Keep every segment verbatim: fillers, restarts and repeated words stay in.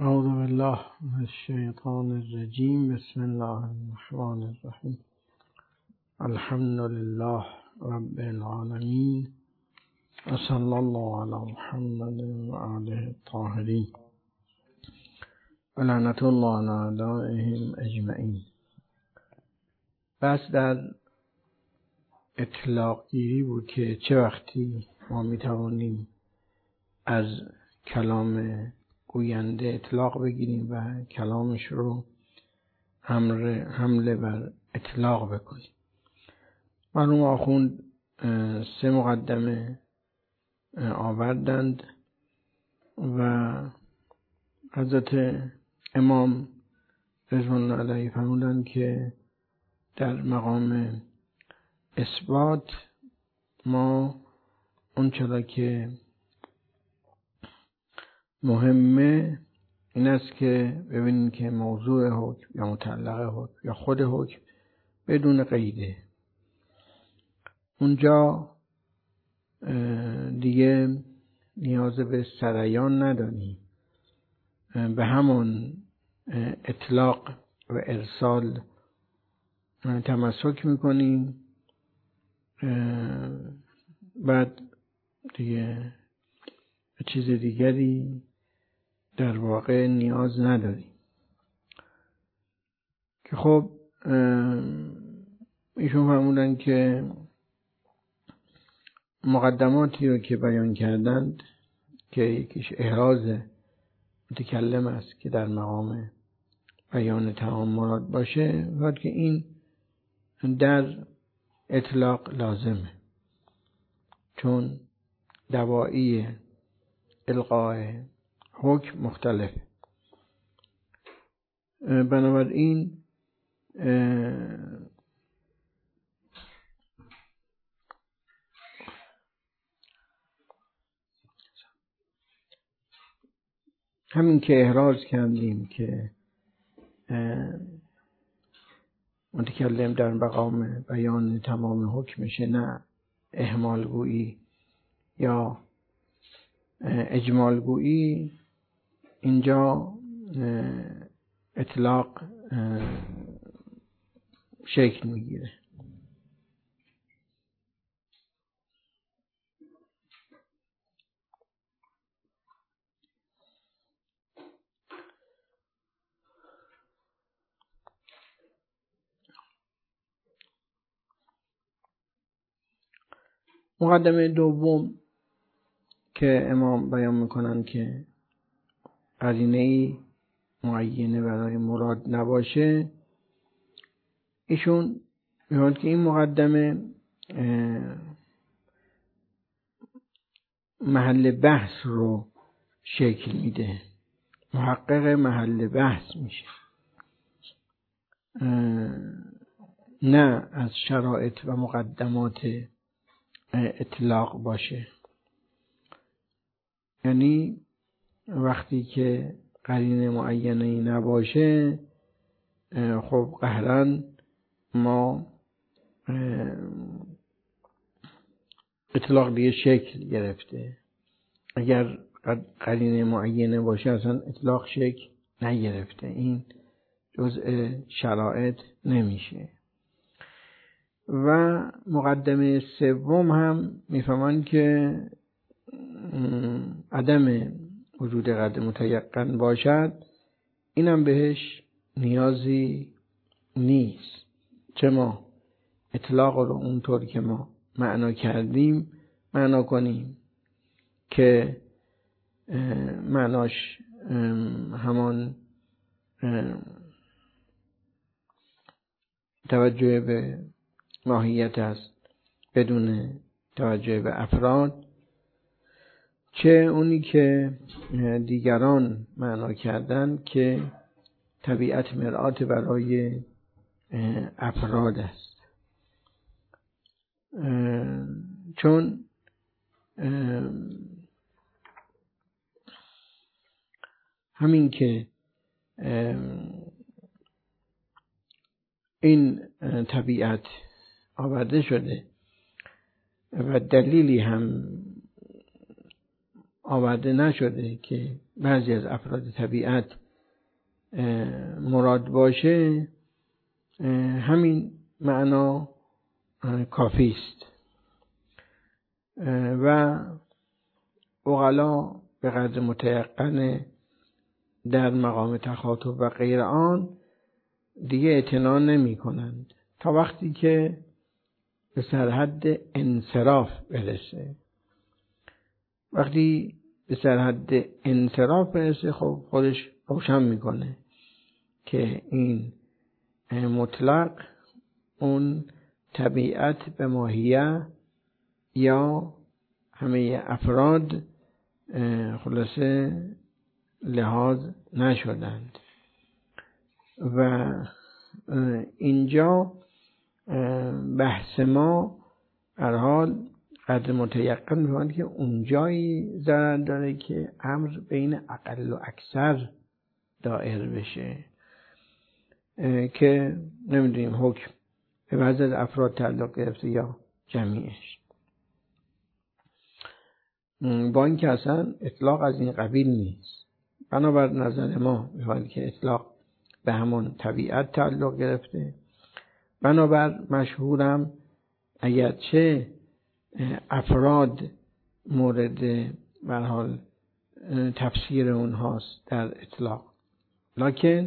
اعوذ بالله من الشیطان الرجیم. بسم الله الرحمن الرحیم. الحمد لله رب العالمین و صلی الله علی محمد و آله الطاهرین و لعنت الله علی اعدائهم اجمعین. بس در اطلاق گیری بود که چه وقتی ما می توانیم از کلام گوینده اطلاق بگیریم و کلامش رو حمله, حمله بر اطلاق بکنیم. مرحوم آخوند سه مقدمه آوردند و حضرت امام رضوان الله علیه فرمودند که در مقام اثبات ما اون چرا که مهمه این است که ببینیم که موضوع حکم یا متعلق حکم یا خود حکم بدون قیده. اونجا دیگه نیاز به سریان نداریم، به همون اطلاق و ارسال تمسک میکنیم، بعد دیگه چیز دیگری در واقع نیاز نداریم. که خب ایشون فرمودن که مقدماتی رو که بیان کردند که یکیش احراز متکلم است که در مقام بیان تمام مراد باشه، باید که این در اطلاق لازمه، چون دوایی القاء حکم مختلفه. بنابراین همین که احراز کردیم که متکلم در مقام بیان تمام حکمشه، نه اهمال گویی یا اجمال گویی، اینجا اطلاق شکل میگیره. مقدمه دوم که امام بیان میکنن که قرینه‌ای معینه برای مراد نباشه، ایشون میگن که این مقدمه محل بحث رو شکل میده، محقق محل بحث میشه، نه از شرایط و مقدمات اطلاق باشه. یعنی وقتی که قرینه معینه‌ای نباشه، خب قهرن ما اطلاق دیگه شکل گرفته. اگر قرینه معینه باشه اصلا اطلاق شکل نگرفته، این جزء شرایط نمیشه. و مقدمه سوم هم میفهمن که عدم وجود قد متیقن باشد، اینم بهش نیازی نیست، چه ما اطلاق رو اونطور که ما معنا کردیم معنا کنیم که معناش همان توجه به ماهیت است بدون توجه به افراد، چه اونی که دیگران معنا کردن که طبیعت مرآت برای افراد است. چون همین که این طبیعت آورده شده و دلیلی هم آورده نشده که بعضی از افراد طبیعت مراد باشه، همین معنا کافی است و عقلا به قدر متیقن در مقام تخاطب و غیر آن دیگه اعتنا نمی کنند تا وقتی که به سرحد انصراف برسه. وقتی به سرحد انصراف برسه خب خودش روشن میکنه که این مطلق اون طبیعت به ماهیه یا همه افراد خلاصه لحاظ نشدند و اینجا بحث ما هر حال قدر متیقن می‌خواهد که اونجایی ضرر داره که امر بین اقل و اکثر دائر بشه که نمیدونیم حکم به بعضی از افراد تعلق گرفته یا جمیعش. با اینکه اصلا اطلاق از این قبیل نیست. بنابر نظر ما می‌خواهد که اطلاق به همون طبیعت تعلق گرفته. بنابر مشهورم اگرچه افراد مورد به هر حال تفسیر اونهاست در اطلاق، لکن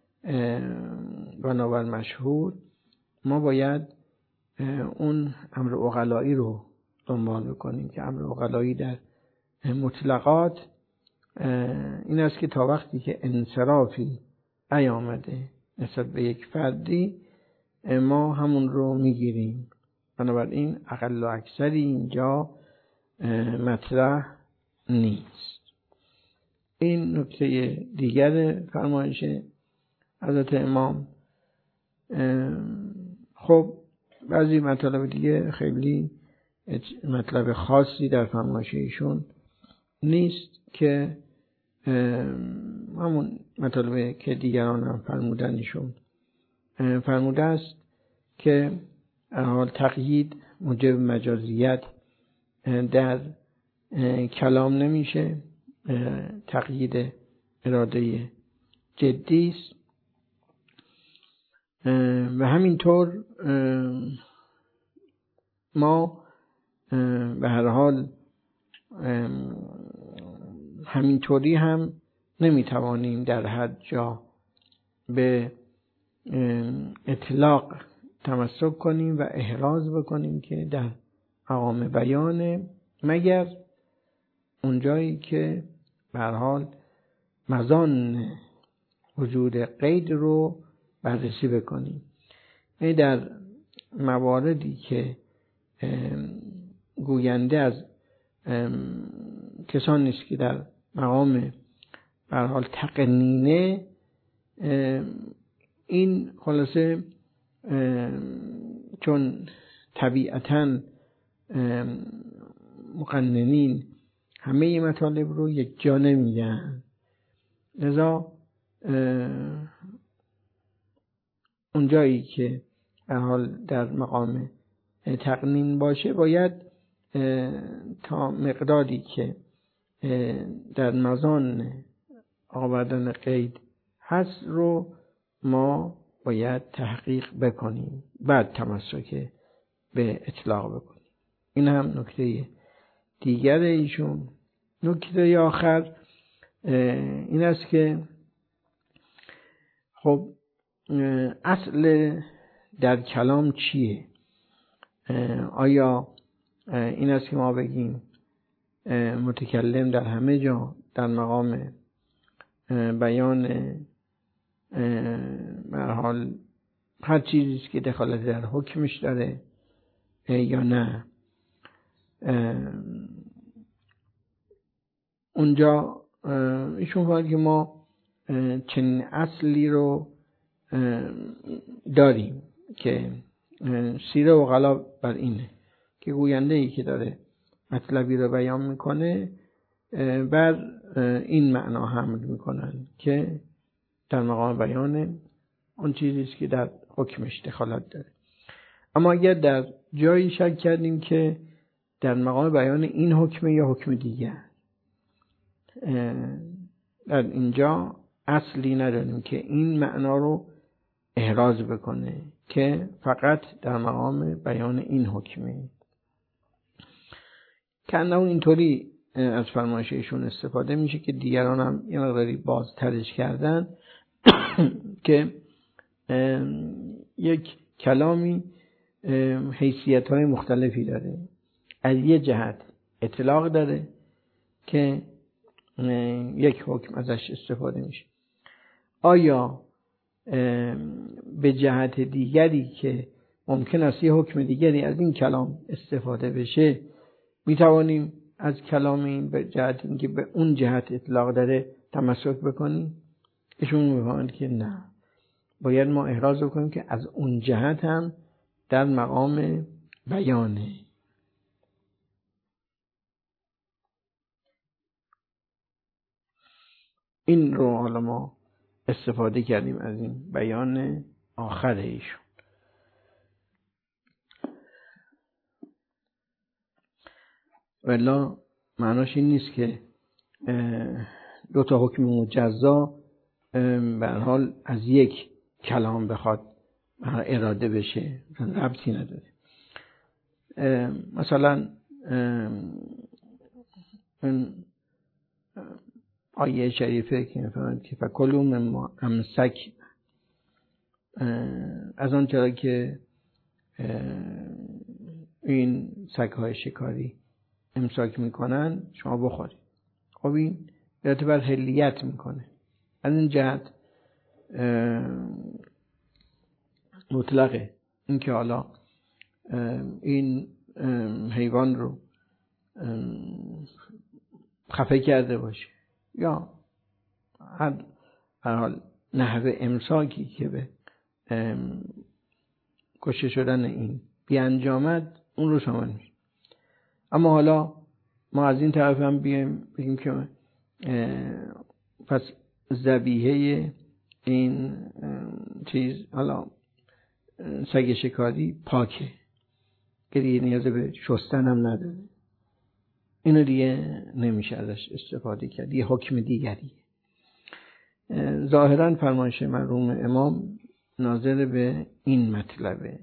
بنابر مشهور ما باید اون امر عقلایی رو دنبال بکنیم که امر عقلایی در مطلقات این است که تا وقتی که انصرافی نیامده نسبت به یک فردی ما همون رو میگیریم. بنابراین اقل و اکثری اینجا مطرح نیست. این نکته دیگر فرمایش حضرت امام. خب بعضی مطالب دیگه خیلی مطلب خاصی در فرمایش ایشون نیست که همون مطالبی که دیگران هم فرمودن ایشون فرموده است که حال تقیید موجب مجازیت در کلام نمیشه، تقیید اراده جدی است و همینطور ما به هر حال همینطوری هم نمیتوانیم در هر جا به اطلاق تمسک کنیم و احراز بکنیم که در مقام بیان، مگر اونجایی که به هر حال مظان وجود قید رو بررسی بکنیم. یعنی در مواردی که گوینده از کسان نیست که در مقام به هر حال تقنینه، این خلاصه چون طبیعتاً مقننین همه مطالب رو یک جا نمیگن، لذا اونجایی که به حال در مقام تقنین باشه باید تا مقداری که در مزان آوردن قید هست رو ما باید تحقیق بکنیم، بعد تمسک به اطلاق بکنیم. این هم نکته دیگر ایشون. نکته آخر این است که خب اصل در کلام چیه؟ آیا این است که ما بگیم متکلم در همه جا در مقام بیان به هر حال هر چیزی که دخالت در حکمش داره یا نه؟ اونجا ایشون فرمود که ما چنین اصلی رو داریم که سیره و عقلا بر اینه که گوینده ای که داره مطلبی رو بیان میکنه بر این معنا حمل میکنن که در مقام بیان اون چیزیست که در حکمش دخالت داره. اما اگر در جایی شک کردیم که در مقام بیان این حکم یا حکم دیگر، در اینجا اصلی نداریم که این معنا رو احراز بکنه که فقط در مقام بیان این حکمه. که انه اینطوری از فرمایش ایشون استفاده میشه که دیگران هم یه مقداری بازترش کردن که یک کلامی حیثیت‌های مختلفی داره. از یه جهت اطلاق داره که یک حکم ازش استفاده میشه. آیا به جهت دیگری که ممکن است یه حکم دیگری از این کلام استفاده بشه میتوانیم از کلام این به جهت اینکه به اون جهت اطلاق داره تمسک بکنیم؟ ایشون میفهمند که نه، باید ما احراز بکنیم که از اون جهت هم در مقام بیانه. این رو حالا ما استفاده کردیم از این بیان آخر ایشون. ولی معناش این نیست که دو تا حکم مجزا به هر حال از یک کلام بخواد اراده بشه، ربطی نداره. مثلا این آیه شریفه که میفرماید که فکلوا مما امسک، از آن چرا که این سگ‌های شکاری امساک میکنن شما بخورید. خب این رابطه بر حلیت میکنه. از این جهت مطلقه این که حالا این حیوان رو خفه کرده باشه یا هر حال نحوه امساکی که به کشته شدن این بیانجامد اون رو شامل میشه. اما حالا ما از این طرف هم بیایم بگیم که پس ذبیحه این چیز حالا سگ شکاری پاکه که دیگه نیاز به شستن هم نداره، اینو دیگه نمیشه ازش استفاده کرد، یه حکم دیگری. ظاهرا فرمایش مرحوم امام ناظر به این مطلبه،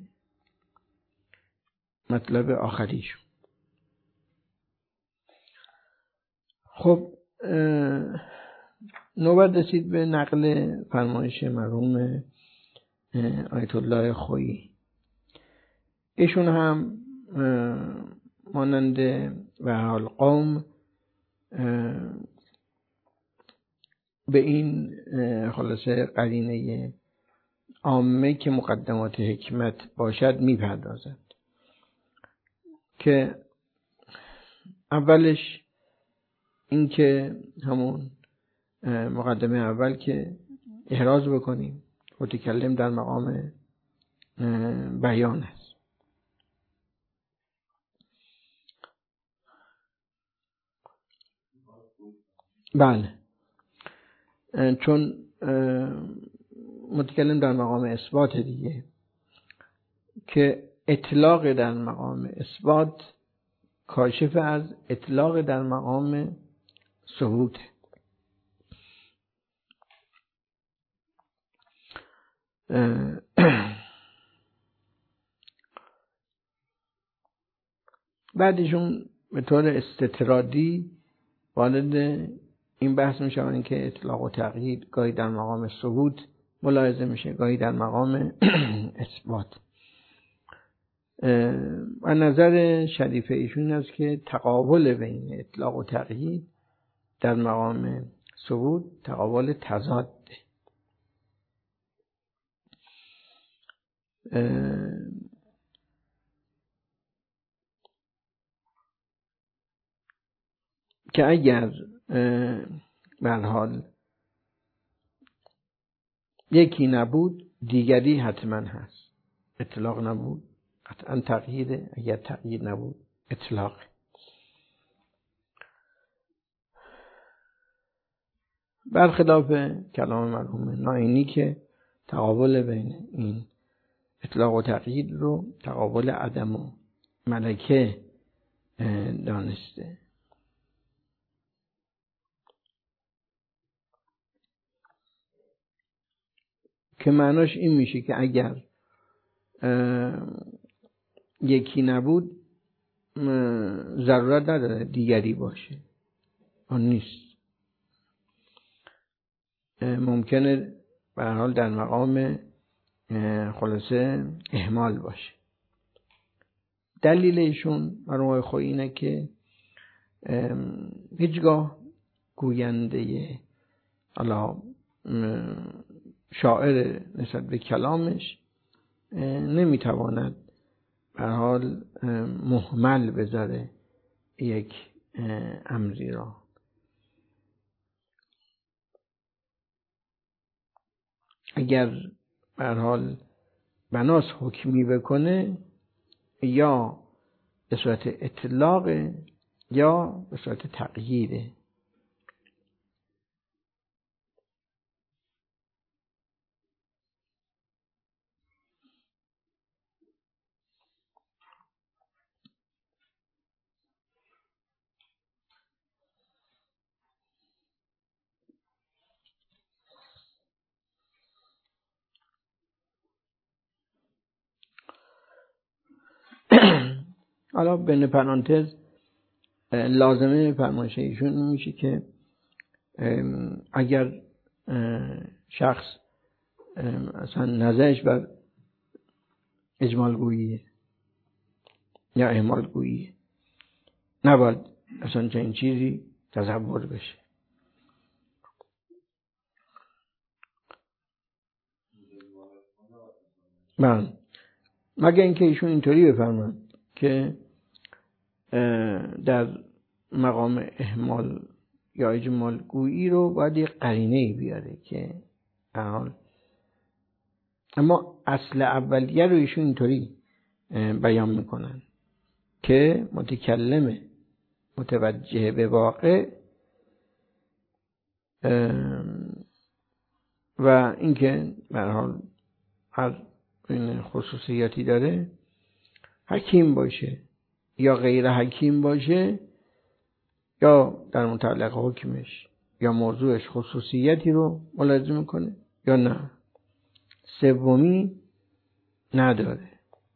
مطلب آخریشون. خب نوبت رسید به نقل فرمایش مرحوم آیت الله خویی. ایشون هم مانند و حال قوم به این خلاصه قرینه عامه که مقدمات حکمت باشد میپردازند که اولش این که همون مقدمه اول که احراز بکنیم متکلم در مقام بیان است. بله، چون متکلم در مقام اثبات دیگه که اطلاق در مقام اثبات کاشف از اطلاق در مقام ثبوت. بعدشون به طور استطرادی وارد این بحث میشن که اطلاق و تقیید گاهی در مقام ثبوت ملاحظه میشه، گاهی در مقام اثبات. و نظر شریف ایشون است که تقابل بین اطلاق و تقیید در مقام ثبوت تقابل تضاد. که اگر به هر حال یکی نبود دیگری حتما هست. اطلاق نبود قطعا تقییده، اگر تقیید نبود اطلاق. برخلاف کلام مرحوم نائینی که تقابل بین این اطلاق و تقیید رو تقابل عدم و ملکه دانسته. که معناش این میشه که اگر یکی نبود ضرورت نداره دیگری باشه، آن نیست. ممکنه به هر حال در مقام خلاصه اهمال باشه. دلیل ایشون مرحوم خویی اینه که هیچگاه گوینده حالا شاعر نسبت به کلامش نمیتواند به هر حال مهمل بذاره یک امری را. اگر به هر حال بناس حکمی بکنه یا به صورت اطلاق یا به صورت تقییده. حالا بین پرانتز لازمه فرمایش ایشون میشه که اگر شخص اصلا نظرش بر اجمال گوییه یا اهمال گوییه نباید اصلا چنین چیزی تصور بشه. من مگه اینکه ایشون اینطوری بفرمایند که در مقام اهمال یا اجمال گویی رو باید یک قرینه‌ای بیاره که حال اما اصل اولیه رو ایشون اینطوری بیان میکنن که متکلم متوجه به واقع و اینکه به هر حال هر این خصوصیاتی داره، حکیم باشه یا غیر حکیم باشه یا در متعلق حکمش یا موضوعش خصوصیتی رو ملاحظه میکنه یا نه، سومی نداره.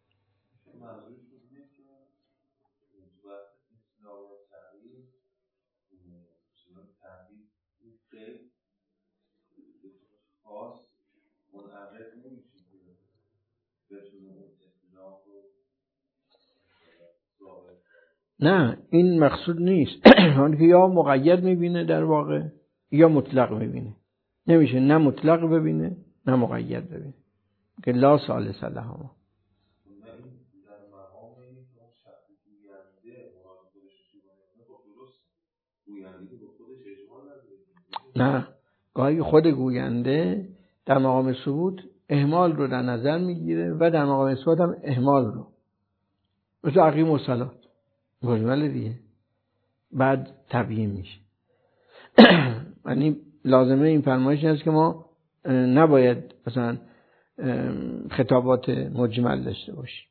نه این مقصود نیست. اون که یا مقید میبینه در واقع یا مطلق میبینه، نمیشه نه مطلق ببینه نه مقید ببینه که لا ثالث لهما. نه گاهی خود گوینده در مقام ثبوت اهمال رو در نظر میگیره و در مقام اثبات هم اهمال رو، مثل اقیم الصلاة مجمل دیگه بعد تبیین میشه. یعنی لازمه این فرمایش هست که ما نباید مثلا خطابات مجمل داشته باشیم،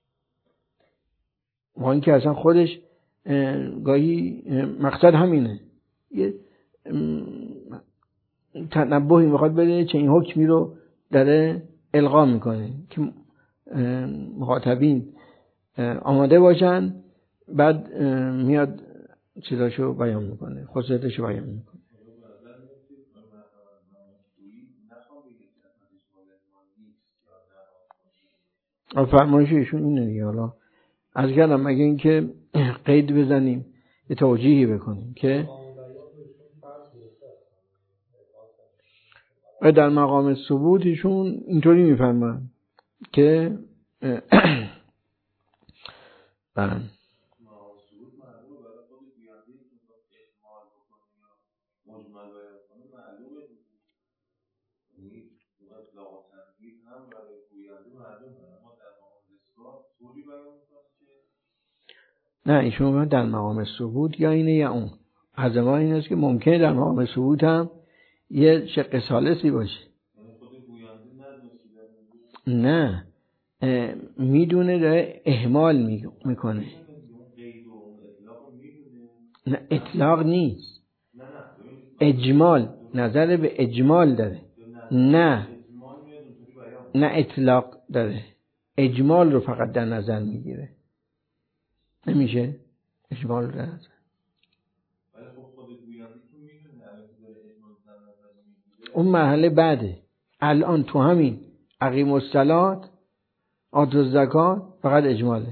ما اینکه اصلا خودش گاهی مقصد همینه، یه تنبهی میخواد بده چه این حکمی رو داره القا میکنه که مخاطبین آماده باشن، بعد میاد چیزاشو بیان میکنه، خصوصیتشو بیان میکنه. فرمایش ایشون اینه دیگه. حالا از کردم مگه اینکه قید بزنیم یه توجیهی بکنیم که در مقام ثبوت ایشون اینطوری میفرمایند که بله نه ایشون در مقام ثبوت یا اینه یا اون. از ما این است که ممکنه در مقام ثبوت هم یه شق ثالثی باشه. نه میدونه داره اهمال میکنه. نه اطلاق نیست، اجمال، نظر به اجمال داره. نه نه اطلاق داره، اجمال رو فقط در نظر میگیره. نمیشه اجمال رو در نظر. اون مرحله بعده. الان تو همین اقیم الصلات آتوا الزکات فقط اجماله.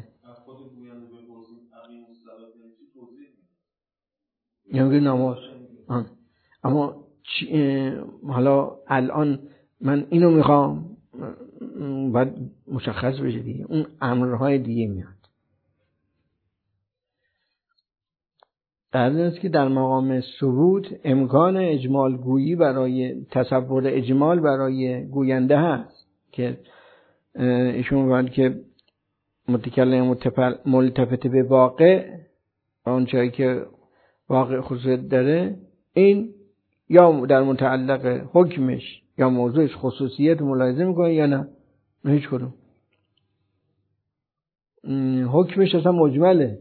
یعنی نماز. اما حالا الان من اینو میخوام، باید مشخص بشه دیگه، اون امرهای دیگه میاد. در است که در مقام ثبوت امکان اجمال گویی برای تصور اجمال برای گوینده هست که ایشون وقتی که متکلم ملتفت به واقع، اون چیزی که واقع خصوصیت داره، این یا در متعلق حکمش یا موضوعش خصوصیت ملاحظه میکنه یا نه؟ نه هیچ کدوم. حکمش اصلا مجمله.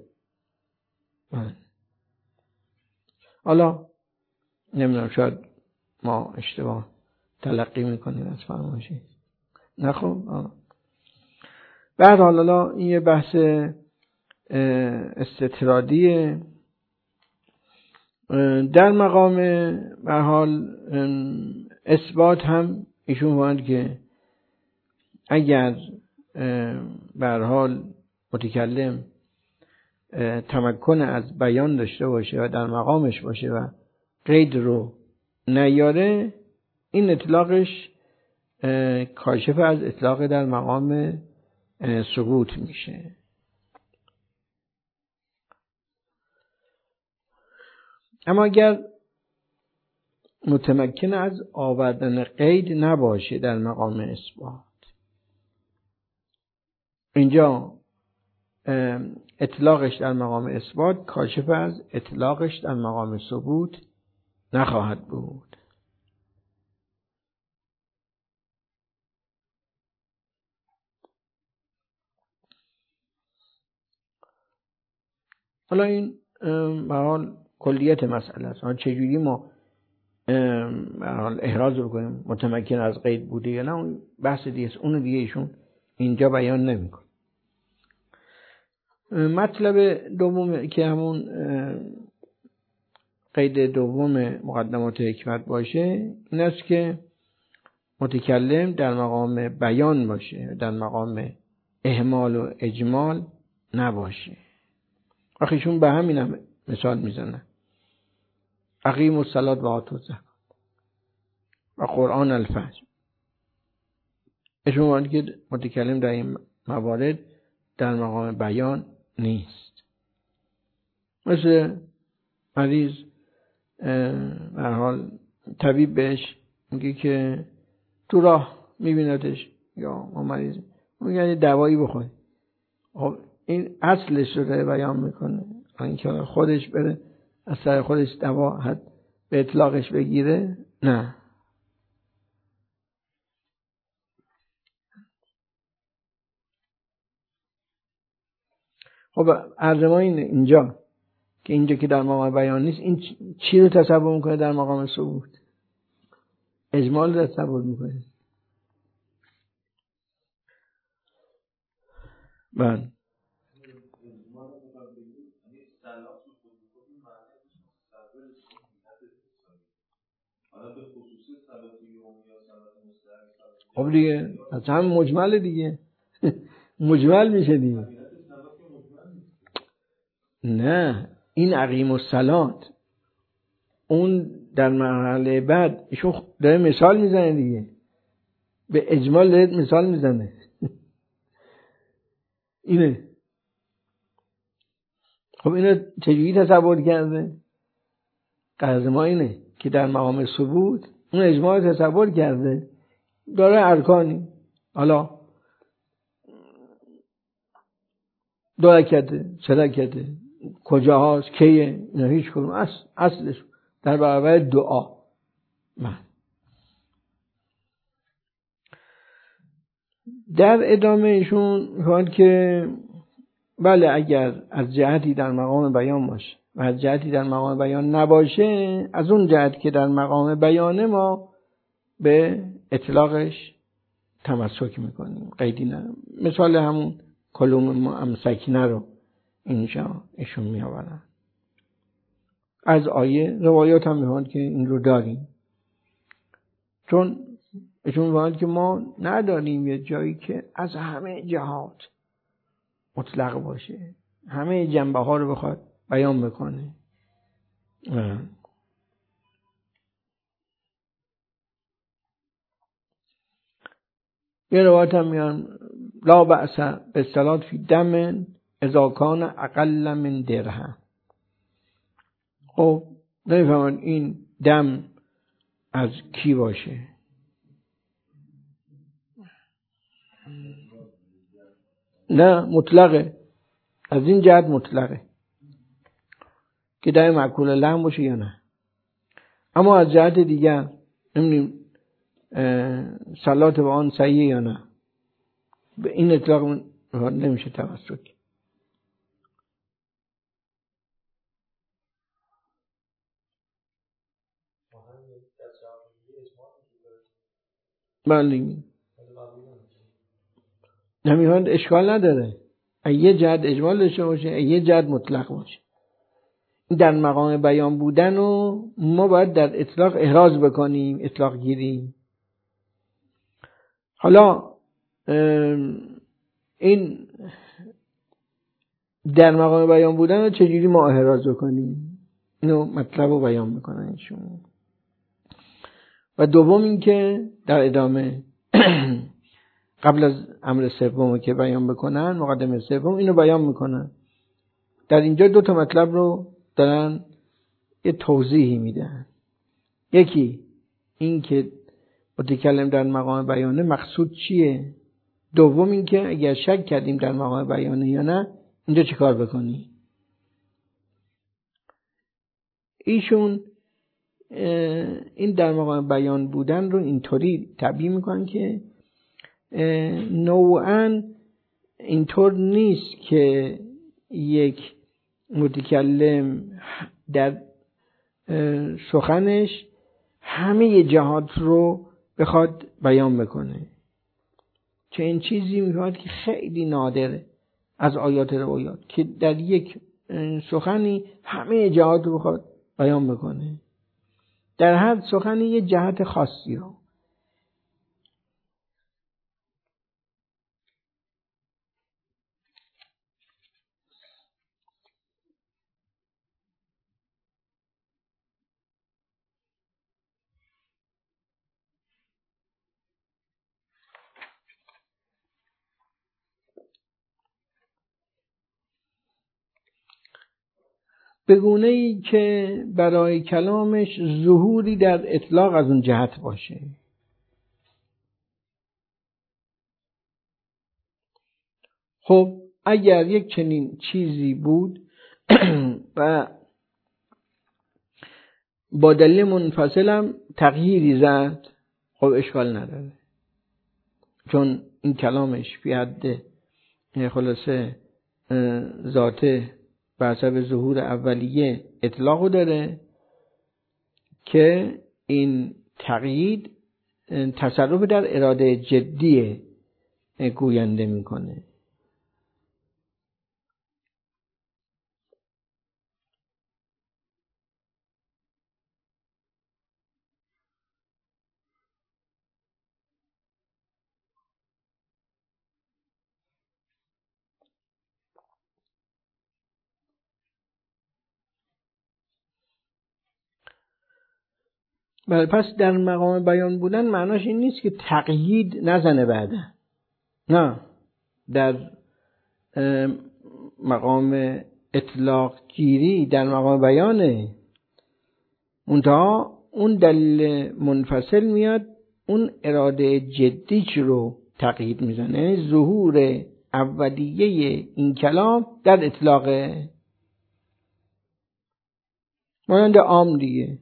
حالا نمیدونم، شاید ما اشتباه تلقی میکنیم از فرمایشی. نه خب بعد حالا این یه بحث استطرادیه. در مقام به حال اثبات هم ایشون وارد که اگر به هر حال متکلم تمکن از بیان داشته باشه و در مقامش باشه و قید رو نیاره، این اطلاقش کاشف از اطلاق در مقام ثبوت میشه. اما اگر متمکن از آوردن قید نباشه در مقام اثبات، اینجا اطلاقش در مقام اثبات کاشف از اطلاقش در مقام ثبوت نخواهد بود. حالا این به حال کلیت مسئله است. حالا چجوری ما به حال احراز بکنیم متمکن از قید بوده یا نه، اون بحث دیگه است. اون دیگه ایشون اینجا بیان نمیکنه. مطلب دوم که همون قید دوم مقدمات حکمت باشه، این است که متکلم در مقام بیان باشه، در مقام اهمال و اجمال نباشه. آخیشون به همین هم مثال میزنن: اقیموا الصلاة و آتوا الزکات و قرآن الفجر. ایشون وقتی که متکلم در این موارد در مقام بیان نیست. مثل مریض به هر حال طبیب بهش میگه که تو راه میبیندش یا مریض میگه دوایی بخور. خب این اصلش رو بیان میکنه، اینکه خودش بره از سر خودش دوا حد به اطلاقش بگیره، نه. خب عرض ما اینه اینجا که اینجا که در مقام بیان نیست، این چی رو تصور میکنه در مقام ثبوت؟ اجمال رو تصور میکنه. بله خب دیگه از هم مجمل دیگه مجمل میشه دیگه. نه این اقیم الصلات اون در مرحله بعد ایشون داره مثال میزنه دیگه، به اجمال داره مثال میزنه اینه. خب اینو چجوری تصور کرده؟ قرض ما اینه که در مقام ثبوت اون اجمال تصور کرده داره ارکانی، حالا دو رکعته سه رکعته کجاهاست کیه، اینا هیچ کدوم اصل اصلش در برابر دعا. من در ادامه ایشون میگن که بله اگر از جهتی در مقام بیان باشه و از جهتی در مقام بیان نباشه، از اون جهت که در مقام بیانه ما به اطلاقش تمسک میکنیم، قیدی نه. مثال همون کلوم امسکنه رو اینجا ایشون میآورن. از آیه روایات هم میخواد که این رو داریم، چون ایشون میگن که ما نداریم یه جایی که از همه جهات مطلق باشه، همه جنبه ها رو بخواد بیان بکنه. یه روایت هم میگن لا بأس بالصلاة فی دم اذا کان اقل من درهم. خب نمیفهمن این دم از کی باشه. نه مطلقه، از این جهت مطلقه که دم مأکول لحم باشه یا نه. اما از جهت دیگر نمیدونیم صلات به آن صحیح یا نه، به این اطلاق نمیشه توسط. بله نمی‌خواد، اشکال نداره یه جهت اجمال داشته باشه یه جهت مطلق باشه. در مقام بیان بودن و ما باید در اطلاق احراز بکنیم، اطلاق گیریم. حالا این در مقام بیان بودن رو چجوری ما احراز بکنیم؟ اینو مطلب رو بیان میکنن ایشون. و دوم این که در ادامه قبل از امر سوم که بیان بکنن، مقدمه سوم اینو بیان میکنن. در اینجا دو تا مطلب رو دارن یه توضیحی میدن. یکی این که متکلم در مقام بیانه مقصود چیه، دوم این که اگر شک کردیم در مقام بیانه یا نه اینجا چه کار بکنی. ایشون این در مقام بیان بودن رو اینطوری تعبیر میکنن که نوعاً اینطور نیست که یک متکلم در سخنش همه جهات رو بخواد بیان بکنه. چه این چیزی میخواد که خیلی نادره از آیات روایات که در یک سخنی همه جهات رو بخواد بیان بکنه، در هر سخنی یه جهت خاصی رو. به گونه‌ای که برای کلامش ظهوری در اطلاق از اون جهت باشه. خب اگر یک چنین چیزی بود و با دلیل منفصلم تغییری زد، خب اشکال نداره، چون این کلامش فی حد خلاصه ذاته بر حسب ظهور اولیه اطلاقو داره که این تقیید تصرف در اراده جدی گوینده میکنه. بله، پس در مقام بیان بودن معناش این نیست که تقیید نزنه بعدا، نه، در مقام اطلاق گیری در مقام بیانه، منتها اون دلیل منفصل میاد اون اراده جدیش رو تقیید میزنه، یعنی ظهور اولیه این کلام در اطلاقه، مانند عام دیگه.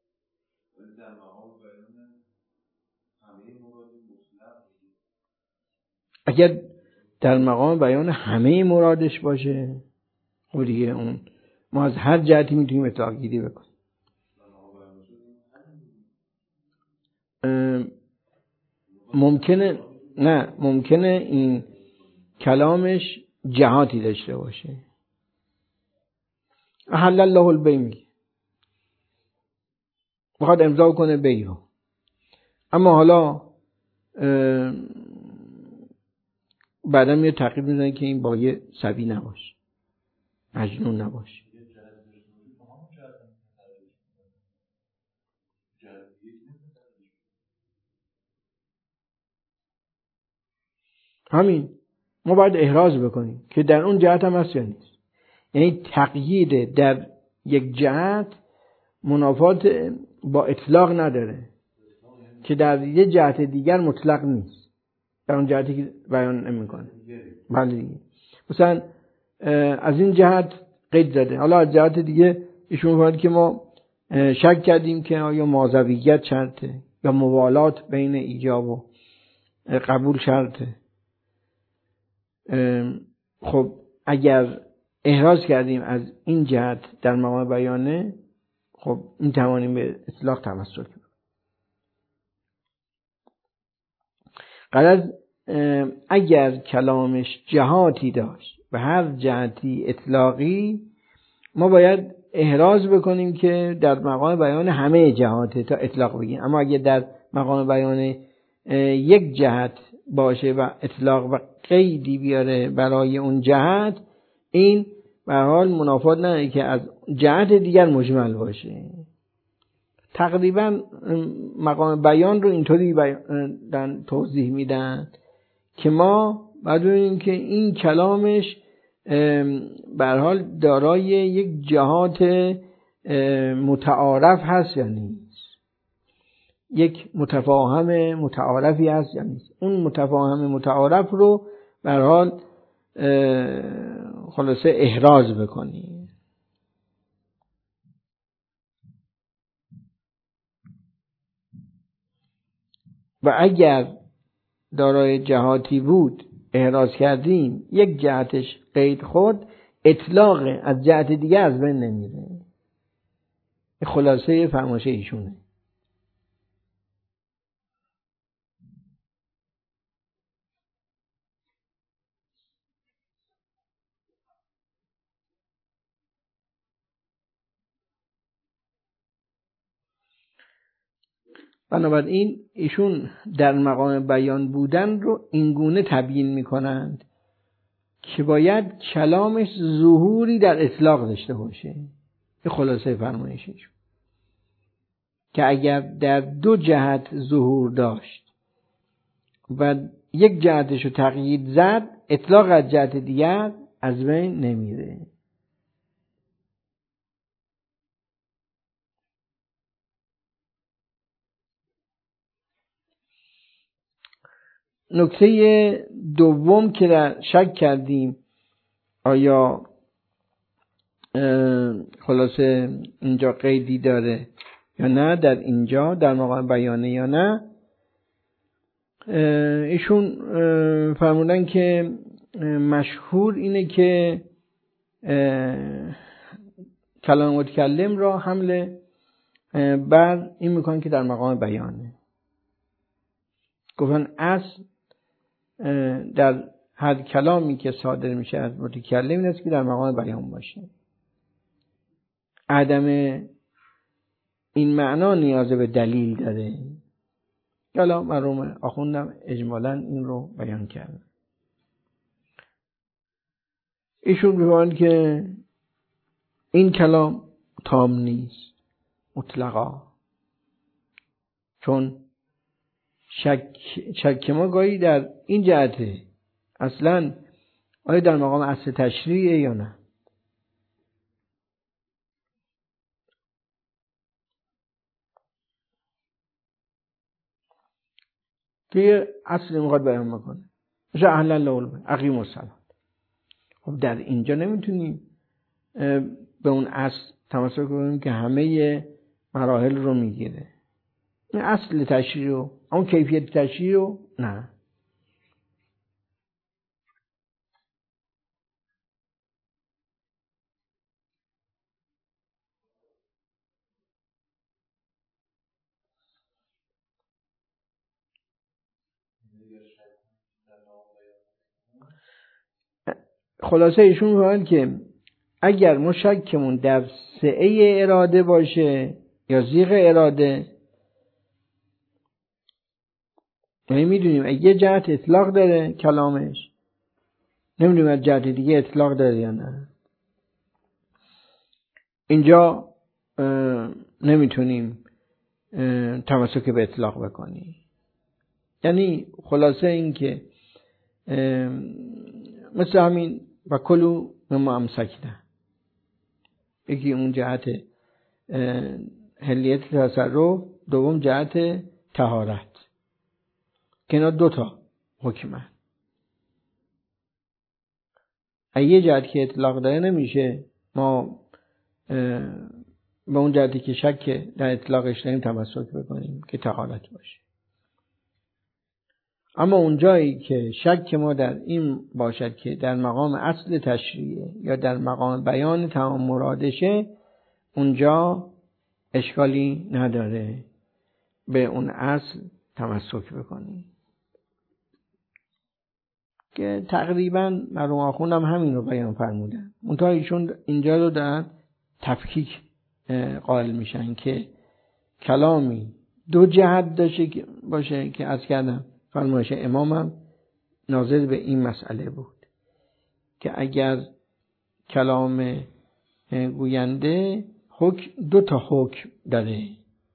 در مقام بیان همه مراد مطلق اگر در مقام بیان همه مرادش باشه خب دیگه اون ما از هر جهتی میتونیم اطلاق گیری بکنیم. ممکنه نه ممکنه این کلامش جهاتی داشته باشه. احل الله البیع میگه میخواد امضا کنه بیع، اما حالا بعدا میاد تقریب میزنه که این با یه صبی نباشه، مجنون نباشه. همین ما باید احراز بکنیم که در اون جهت هم هست یا نیست. یعنی تقیید در یک جهت منافات با اطلاق نداره که در یک جهت دیگر مطلق نیست، در اون جهتی که بیان نمیکنه. بله دیگه مثلا از این جهت قید زده، حالا از جهت دیگه ایشون میگه که ما شک کردیم که آیا مازویت شرطه یا موالات بین ایجاب و قبول شرطه. خب اگر احراز کردیم از این جهت در مقام بیانه، خب این توانیم به اطلاق توسل کنیم. غرض اگر کلامش جهاتی داشت و هر جهتی اطلاقی، ما باید احراز بکنیم که در مقام بیان همه جهاته تا اطلاق بگیم. اما اگر در مقام بیان یک جهت باشه و اطلاق و قیدی بیاره برای اون جهت، این به هر حال منافات نداره که از جهت دیگر مجمل باشه. تقریبا مقام بیان رو اینطوری بیان توضیح میدن که ما باید ببینیم که این کلامش به هر حال دارای یک جهات متعارف هست یا نیست، یک متفاهم متعارفی هست یا نیست. اون متفاهم متعارف رو به هر حال خلاصه احراز بکنیم. و اگر دارای جهاتی بود احراز کردیم، یک جهتش قید خود، اطلاق از جهت دیگه از بین نمیره. خلاصه فرمایش ایشونه. بنابراین ایشون در مقام بیان بودن رو اینگونه تبیین میکنند که باید کلامش ظهوری در اطلاق داشته باشه. این خلاصه فرمایشش که اگر در دو جهت ظهور داشت و یک جهتش رو تقیید زد، اطلاق از جهت دیگر از بین نمیره. نکته دوم که در شک کردیم آیا خلاصه اینجا قیدی داره یا نه، در اینجا در مقام بیانه یا نه، ایشون فرمودن که مشهور اینه که کلام متکلم را حمل بر این میکنن که در مقام بیانه. گفتن اصل در هر کلامی که صادر میشه از متکلم این است که در مقام بیان باشه. عدم این معنا نیاز به دلیل داره. حالا مرحوم آخوندم اجمالاً این رو بیان کرد. ایشون میگن که این کلام تام نیست مطلقا، چون شک شک ما گاهی در این جهته اصلاً آیا در مقام اصل تشریعه یا نه. که اصل میخواد بیان میکنه مثل اهل الله اقیم الصلاة. خب در اینجا نمیتونیم به اون اصل تمسک کنیم که همه مراحل رو میگیره. این اصل تشریع و اون کیفیت تشریع و نه. خلاصه ایشون میگن که اگر ما شکمون در سعه اراده باشه یا زیغ اراده، یعنی میدونیم یه جهت اطلاق داره کلامش، نمیدونیم از جهت دیگه اطلاق داره یا نه، اینجا نمیتونیم تمسک به اطلاق بکنیم. یعنی خلاصه این که مثل همین و کلو مما امسکنا، یکی اون جهت حلیت تصرف، دوم جهت طهارت، که اینا دوتا حکمه. یه جهت که اطلاق داره نمیشه ما به اون جهتی که شک در اطلاقش داریم تمسک بکنیم که طهارت باشه. اما اون جایی که شک ما در این باشد که در مقام اصل تشریعه یا در مقام بیان تمام مرادشه، اونجا اشکالی نداره به اون اصل تمسک بکنیم، که تقریبا مرحوم آخوند هم همین رو بیان فرمودن. منتها ایشون اینجا رو در تفکیک قائل میشن که کلامی دو جهت داشته باشه، که از کردم فرمایش امامم ناظر به این مسئله بود که اگر کلام گوینده حکم دو تا حکم داره،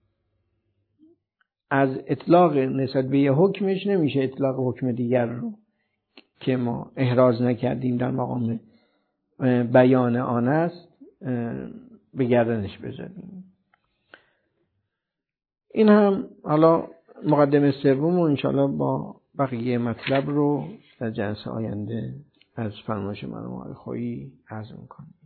از اطلاق نسبت به یه حکمش نمیشه اطلاق حکم دیگر رو که ما احراز نکردیم در مقام بیان آن است به گردنش بذاریم. این هم حالا مقدمه سوم و انشاءالله با بقیه مطلب رو در جلسه آینده از فرمایش مرحوم آقای خویی عرض می‌کنم.